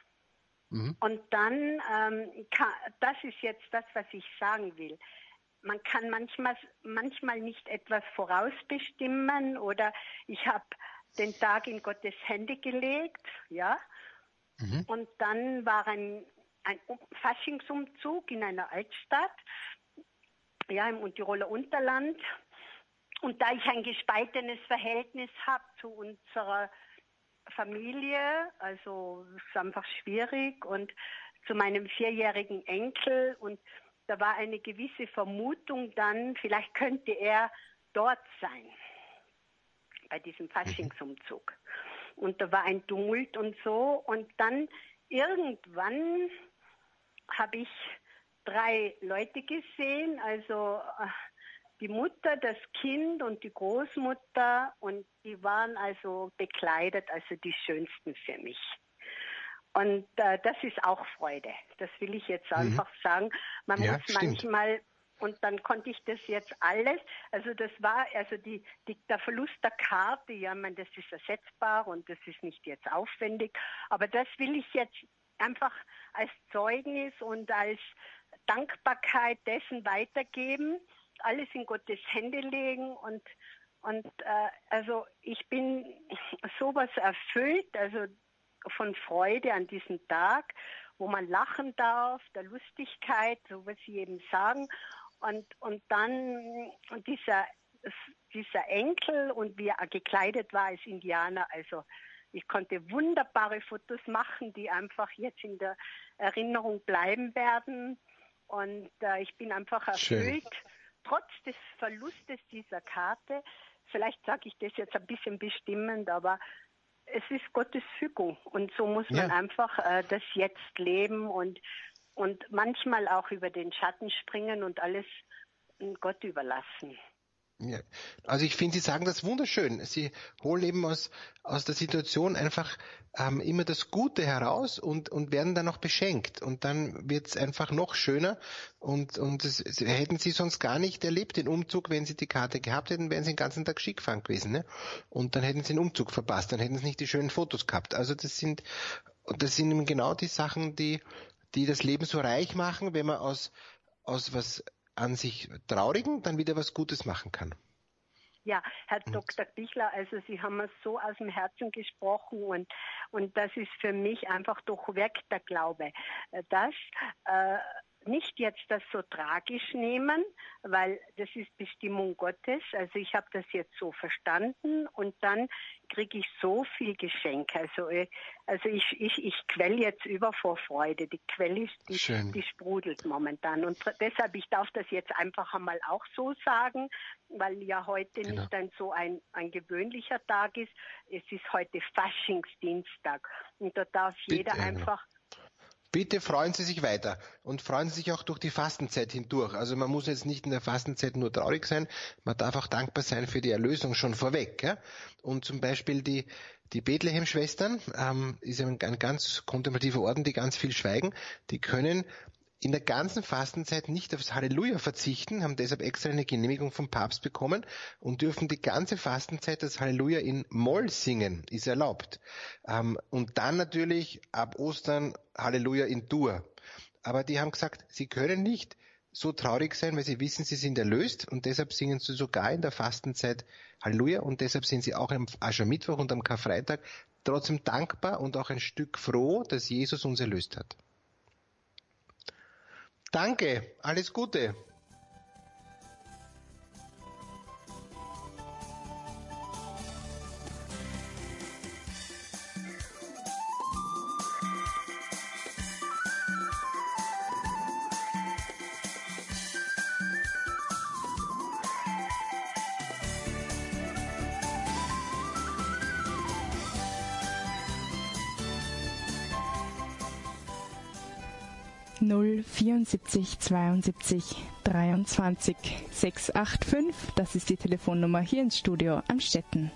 [SPEAKER 5] Und dann, das ist jetzt das, was ich sagen will. Man kann manchmal nicht etwas vorausbestimmen oder ich habe den Tag in Gottes Hände gelegt, ja. Und dann war ein Faschingsumzug in einer Altstadt, ja, im Tiroler Unterland. Und da ich ein gespaltenes Verhältnis habe zu unserer Familie, also es ist einfach schwierig, und zu meinem 4-jährigen Enkel, und da war eine gewisse Vermutung dann, vielleicht könnte er dort sein, bei diesem Faschingsumzug. Und da war ein Tumult und so. Und dann irgendwann habe ich 3 Leute gesehen, also die Mutter, das Kind und die Großmutter, und die waren also bekleidet, also die schönsten für mich. Und das ist auch Freude. Das will ich jetzt einfach sagen. Man muss manchmal, und dann konnte ich das jetzt alles, also das war, also der Verlust der Karte, ja, man, das ist ersetzbar und das ist nicht jetzt aufwendig, aber das will ich jetzt einfach als Zeugnis und als Dankbarkeit dessen weitergeben, alles in Gottes Hände legen und also ich bin sowas erfüllt, also von Freude an diesem Tag, wo man lachen darf, der Lustigkeit, so was Sie eben sagen, und dann dieser Enkel und wie er gekleidet war als Indianer, also ich konnte wunderbare Fotos machen, die einfach jetzt in der Erinnerung bleiben werden, und ich bin einfach erfüllt. Schön. Trotz des Verlustes dieser Karte, vielleicht sage ich das jetzt ein bisschen bestimmend, aber es ist Gottes Fügung und so muss man einfach das Jetzt leben und manchmal auch über den Schatten springen und alles Gott überlassen.
[SPEAKER 3] Ja, also ich finde, Sie sagen das wunderschön. Sie holen eben aus der Situation einfach immer das Gute heraus und werden dann noch beschenkt. Und dann wird's einfach noch schöner. Und das hätten Sie sonst gar nicht erlebt, den Umzug. Wenn Sie die Karte gehabt hätten, wären Sie den ganzen Tag Skigefahren gewesen. Ne? Und dann hätten Sie den Umzug verpasst. Dann hätten Sie nicht die schönen Fotos gehabt. Also das sind eben genau die Sachen, die das Leben so reich machen, wenn man aus was an sich Traurigen dann wieder was Gutes machen kann.
[SPEAKER 5] Ja, Herr Dr. Bichler, also Sie haben es so aus dem Herzen gesprochen und das ist für mich einfach durchweg der Glaube, dass nicht jetzt das so tragisch nehmen, weil das ist Bestimmung Gottes. Also ich habe das jetzt so verstanden und dann kriege ich so viel Geschenk. Also ich quell jetzt über vor Freude. Die Quelle, die sprudelt momentan. Und deshalb, ich darf das jetzt einfach einmal auch so sagen, weil ja heute nicht ein gewöhnlicher Tag ist. Es ist heute Faschingsdienstag. Und da darf jeder einfach...
[SPEAKER 3] Bitte freuen Sie sich weiter und freuen Sie sich auch durch die Fastenzeit hindurch. Also man muss jetzt nicht in der Fastenzeit nur traurig sein, man darf auch dankbar sein für die Erlösung schon vorweg. Ja? Und zum Beispiel die Bethlehem-Schwestern, ist ein ganz kontemplativer Orden, die ganz viel schweigen, die können in der ganzen Fastenzeit nicht aufs Halleluja verzichten, haben deshalb extra eine Genehmigung vom Papst bekommen und dürfen die ganze Fastenzeit das Halleluja in Moll singen, ist erlaubt. Und dann natürlich ab Ostern Halleluja in Dur. Aber die haben gesagt, sie können nicht so traurig sein, weil sie wissen, sie sind erlöst und deshalb singen sie sogar in der Fastenzeit Halleluja und deshalb sind sie auch am Aschermittwoch und am Karfreitag trotzdem dankbar und auch ein Stück froh, dass Jesus uns erlöst hat. Danke, alles Gute.
[SPEAKER 2] 074 72 23 685. Das ist die Telefonnummer hier ins Studio Amstetten.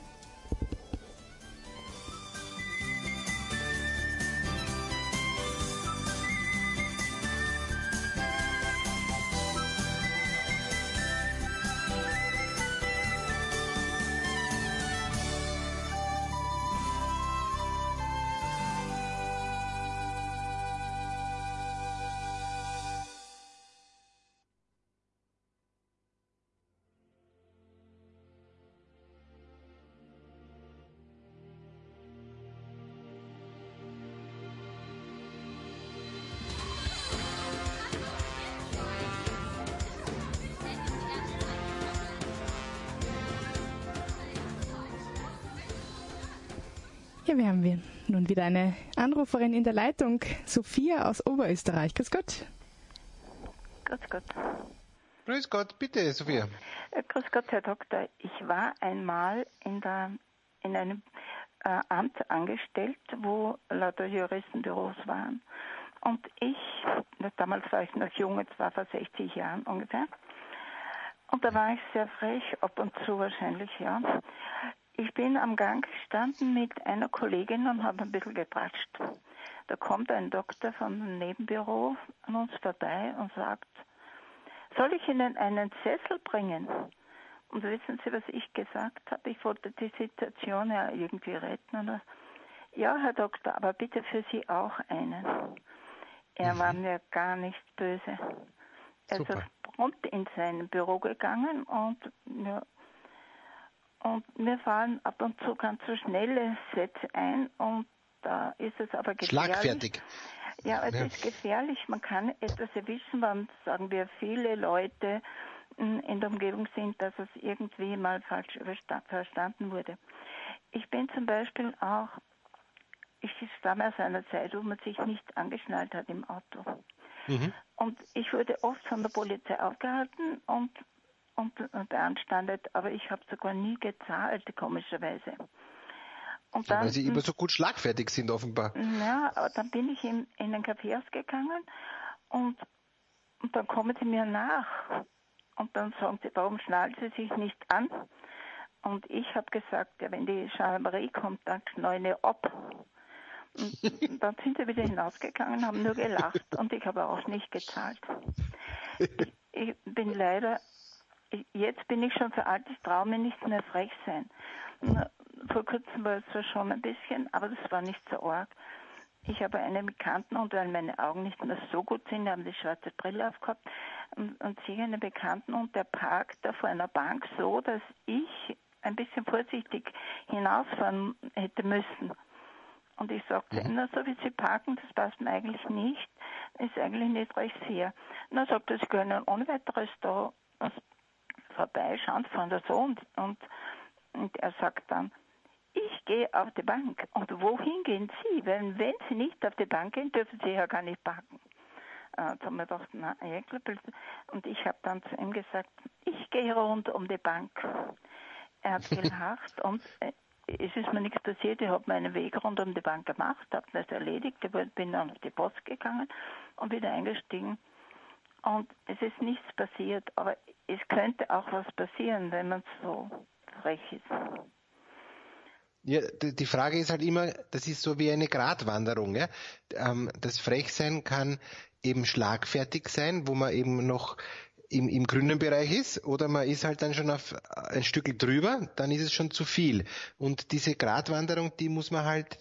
[SPEAKER 2] Ja, wir haben nun wieder eine Anruferin in der Leitung, Sophia aus Oberösterreich. Grüß Gott.
[SPEAKER 6] Grüß Gott.
[SPEAKER 3] Grüß Gott, bitte, Sophia.
[SPEAKER 6] Grüß Gott, Herr Doktor. Ich war einmal in einem Amt angestellt, wo lauter Juristenbüros waren. Und damals war ich noch jung, jetzt war vor 60 Jahren ungefähr. Und da war ich sehr frech, ab und zu wahrscheinlich, ja. Ich bin am Gang gestanden mit einer Kollegin und habe ein bisschen getratscht. Da kommt ein Doktor vom Nebenbüro an uns vorbei und sagt, soll ich Ihnen einen Sessel bringen? Und wissen Sie, was ich gesagt habe? Ich wollte die Situation ja irgendwie retten. Und ja, Herr Doktor, aber bitte für Sie auch einen. Er war mir gar nicht böse. Er ist prompt in sein Büro gegangen und mir fallen ab und zu ganz so schnelle Sätze ein und da ist es aber gefährlich.
[SPEAKER 3] Schlagfertig.
[SPEAKER 6] Ja, es ist gefährlich. Man kann etwas erwischen, wenn, sagen wir, viele Leute in der Umgebung sind, dass es irgendwie mal falsch verstanden wurde. Ich bin zum Beispiel auch, ich stamme aus einer Zeit, wo man sich nicht angeschnallt hat im Auto. Und ich wurde oft von der Polizei aufgehalten und beanstandet, aber ich habe sogar nie gezahlt, komischerweise. Und dann,
[SPEAKER 3] weil Sie immer so gut schlagfertig sind, offenbar.
[SPEAKER 6] Ja, aber dann bin ich in ein Café gegangen und dann kommen sie mir nach. Und dann sagen sie, warum schnallen Sie sich nicht an? Und ich habe gesagt, ja, wenn die Gendarmerie kommt, dann schneide ich ab. Und dann sind sie wieder hinausgegangen, haben nur gelacht und ich habe auch nicht gezahlt. Ich bin leider, jetzt bin ich schon für alt, ich traue mir nicht mehr frech sein. Vor kurzem war es zwar schon ein bisschen, aber das war nicht so arg. Ich habe einen Bekannten, und weil meine Augen nicht mehr so gut sind, haben die schwarze Brille aufgehabt, und sehe einen Bekannten und der parkt da vor einer Bank so, dass ich ein bisschen vorsichtig hinausfahren hätte müssen. Und ich sagte, na, so wie Sie parken, das passt mir eigentlich nicht, ist eigentlich nicht recht fair. Na, sagt er, Sie können ohne weiteres da vorbeischauen, fahren da so, und er sagt dann, ich gehe auf die Bank. Und wohin gehen Sie? Weil wenn Sie nicht auf die Bank gehen, dürfen Sie ja gar nicht parken. Da haben wir gedacht, na, und ich habe dann zu ihm gesagt, ich gehe rund um die Bank. Er hat gelacht und es ist mir nichts passiert. Ich habe meinen Weg rund um die Bank gemacht, habe das erledigt, bin dann auf die Post gegangen und wieder eingestiegen. Und es ist nichts passiert, aber es könnte auch was passieren, wenn man so frech ist.
[SPEAKER 3] Ja, die Frage ist halt immer, das ist so wie eine Gratwanderung. Ja? Das Frechsein kann eben schlagfertig sein, wo man eben noch im grünen Bereich ist, oder man ist halt dann schon auf ein Stück drüber, dann ist es schon zu viel. Und diese Gratwanderung, die muss man halt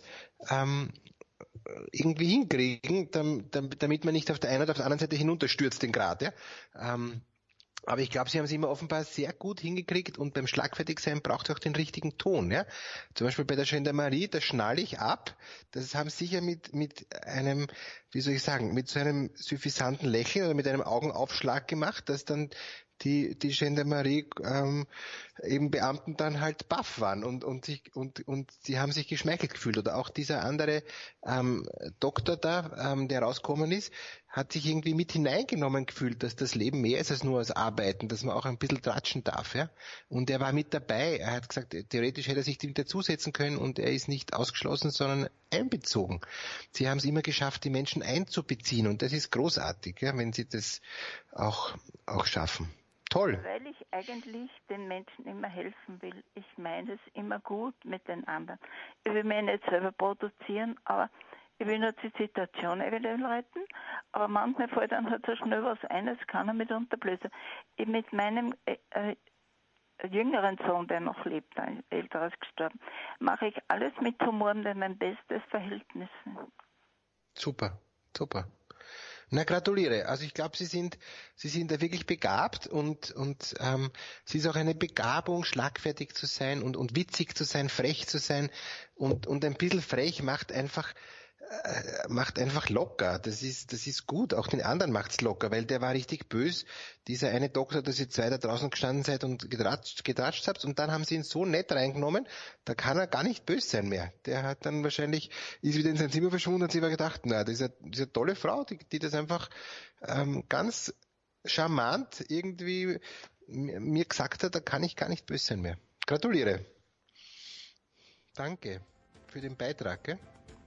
[SPEAKER 3] irgendwie hinkriegen, damit man nicht auf der einen oder auf der anderen Seite hinunterstürzt, den Grat. Ja? Aber ich glaube, Sie haben es immer offenbar sehr gut hingekriegt, und beim Schlagfertigsein braucht es auch den richtigen Ton. Ja? Zum Beispiel bei der Gendarmerie, da schnalle ich ab. Das haben Sie sicher mit einem, wie soll ich sagen, mit so einem suffisanten Lächeln oder mit einem Augenaufschlag gemacht, dass dann die Gendarmerie eben Beamten dann halt baff waren und sie haben sich geschmeichelt gefühlt. Oder auch dieser andere Doktor da, der rausgekommen ist, hat sich irgendwie mit hineingenommen gefühlt, dass das Leben mehr ist als nur das Arbeiten, dass man auch ein bisschen tratschen darf. Ja? Und er war mit dabei. Er hat gesagt, theoretisch hätte er sich mit dazusetzen können und er ist nicht ausgeschlossen, sondern einbezogen. Sie haben es immer geschafft, die Menschen einzubeziehen und das ist großartig, ja, wenn sie das auch schaffen. Toll.
[SPEAKER 6] Weil ich eigentlich den Menschen immer helfen will. Ich meine es immer gut mit den anderen. Ich will mich nicht selber produzieren, aber ich will nur die Situation eventuell retten. Aber manchmal fällt dann halt so schnell was ein, das kann er mitunter blöse. Ich mit meinem jüngeren Sohn, der noch lebt, ein älterer ist gestorben, mache ich alles mit Humor und in mein bestes Verhältnis.
[SPEAKER 3] Super. Na, gratuliere. Also ich glaube, Sie sind da wirklich begabt und sie ist auch eine Begabung, schlagfertig zu sein und witzig zu sein, frech zu sein und ein bisschen frech macht einfach locker. Das ist gut. Auch den anderen macht's locker, weil der war richtig böse. Dieser eine Doktor, dass ihr zwei da draußen gestanden seid und getratscht habt und dann haben sie ihn so nett reingenommen, da kann er gar nicht böse sein mehr. Der hat dann wahrscheinlich, ist wieder in sein Zimmer verschwunden und sie war gedacht, na, das ist eine tolle Frau, die das einfach ganz charmant irgendwie mir gesagt hat, da kann ich gar nicht böse sein mehr. Gratuliere. Danke für den Beitrag, gell?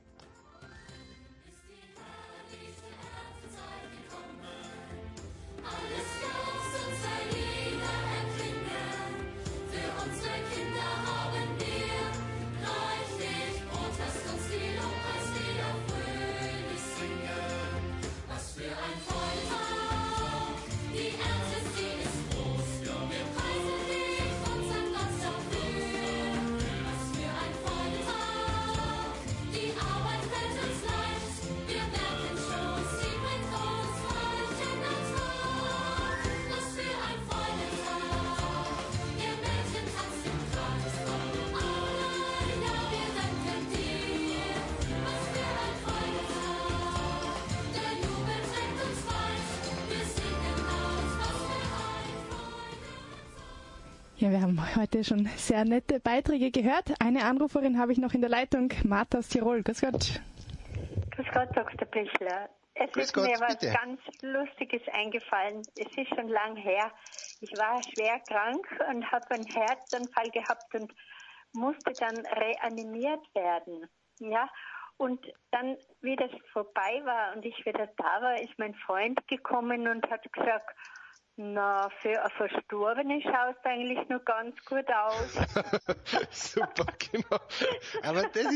[SPEAKER 2] Ja, wir haben heute schon sehr nette Beiträge gehört. Eine Anruferin habe ich noch in der Leitung, Martha aus Tirol. Grüß Gott.
[SPEAKER 5] Grüß Gott, Dr. Bichler. Es ist mir was ganz Lustiges eingefallen. Es ist schon lang her. Ich war schwer krank und habe einen Herzanfall gehabt und musste dann reanimiert werden. Ja, und dann, wie das vorbei war und ich wieder da war, ist mein Freund gekommen und hat gesagt, na, für eine Verstorbene schaust du eigentlich nur ganz gut aus.
[SPEAKER 3] Super, genau. Aber das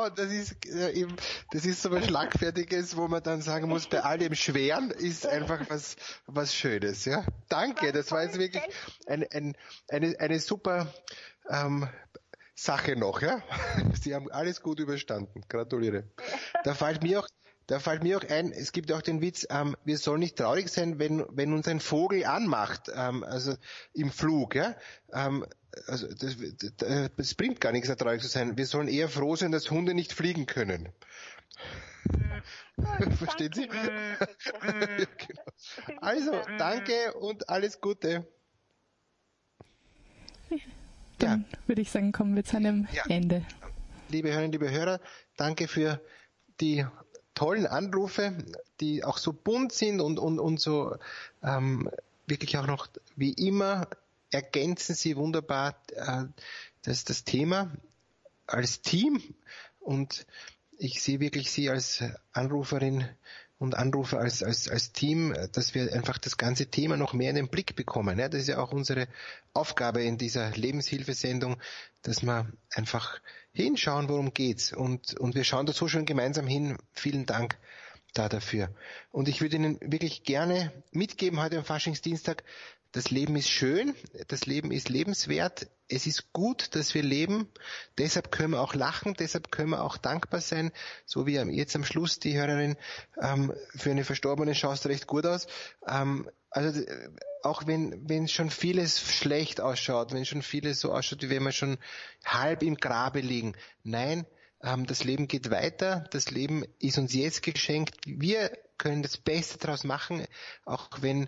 [SPEAKER 3] ist so was Schlagfertiges, wo man dann sagen muss, bei all dem Schweren ist einfach was Schönes, ja. Danke, das war jetzt wirklich eine super Sache noch, ja. Sie haben alles gut überstanden. Gratuliere. Da fällt mir auch ein, es gibt auch den Witz, wir sollen nicht traurig sein, wenn uns ein Vogel anmacht, also im Flug, ja. Also das bringt gar nichts, da traurig zu sein. Wir sollen eher froh sein, dass Hunde nicht fliegen können. Verstehen Sie? Ja, genau. Also, danke und alles Gute.
[SPEAKER 2] Dann würde ich sagen, kommen wir zu einem Ende.
[SPEAKER 3] Liebe Hörerinnen, liebe Hörer, danke für die tollen Anrufe, die auch so bunt sind und so wirklich auch noch wie immer ergänzen sie wunderbar das Thema als Team und ich sehe wirklich Sie als Anruferin und Anrufer als Team, dass wir einfach das ganze Thema noch mehr in den Blick bekommen. Ja, das ist ja auch unsere Aufgabe in dieser Lebenshilfesendung, dass wir einfach hinschauen, worum geht's. Und wir schauen da so schon gemeinsam hin. Vielen Dank dafür. Und ich würde Ihnen wirklich gerne mitgeben heute am Faschingsdienstag, das Leben ist schön, das Leben ist lebenswert, es ist gut, dass wir leben, deshalb können wir auch lachen, deshalb können wir auch dankbar sein, so wie jetzt am Schluss die Hörerin, für eine Verstorbene schaust du recht gut aus, also auch wenn schon vieles schlecht ausschaut, wenn schon vieles so ausschaut, wie wenn wir schon halb im Grabe liegen, nein, das Leben geht weiter, das Leben ist uns jetzt geschenkt, wir können das Beste daraus machen, auch wenn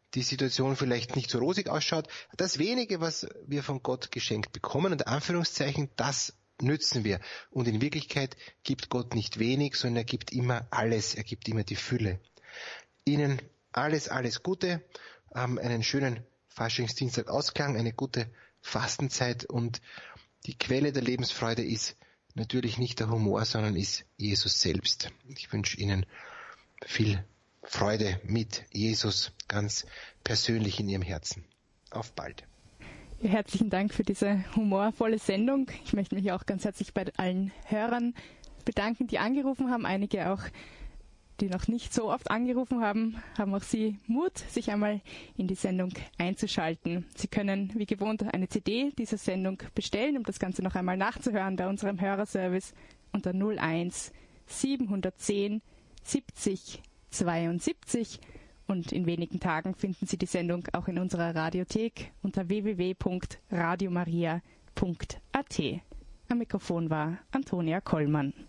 [SPEAKER 3] die Situation vielleicht nicht so rosig ausschaut. Das wenige, was wir von Gott geschenkt bekommen, unter Anführungszeichen, das nützen wir. Und in Wirklichkeit gibt Gott nicht wenig, sondern er gibt immer alles, er gibt immer die Fülle. Ihnen alles Gute, einen schönen Faschingsdienstag Ausklang, eine gute Fastenzeit, und die Quelle der Lebensfreude ist natürlich nicht der Humor, sondern ist Jesus selbst. Ich wünsche Ihnen viel Freude mit Jesus ganz persönlich in Ihrem Herzen. Auf bald.
[SPEAKER 2] Ja, herzlichen Dank für diese humorvolle Sendung. Ich möchte mich auch ganz herzlich bei allen Hörern bedanken, die angerufen haben. Einige auch, die noch nicht so oft angerufen haben, haben auch Sie Mut, sich einmal in die Sendung einzuschalten. Sie können wie gewohnt eine CD dieser Sendung bestellen, um das Ganze noch einmal nachzuhören bei unserem Hörerservice unter 01 710 70 72, und in wenigen Tagen finden Sie die Sendung auch in unserer Radiothek unter www.radiomaria.at. Am Mikrofon war Antonia Kollmann.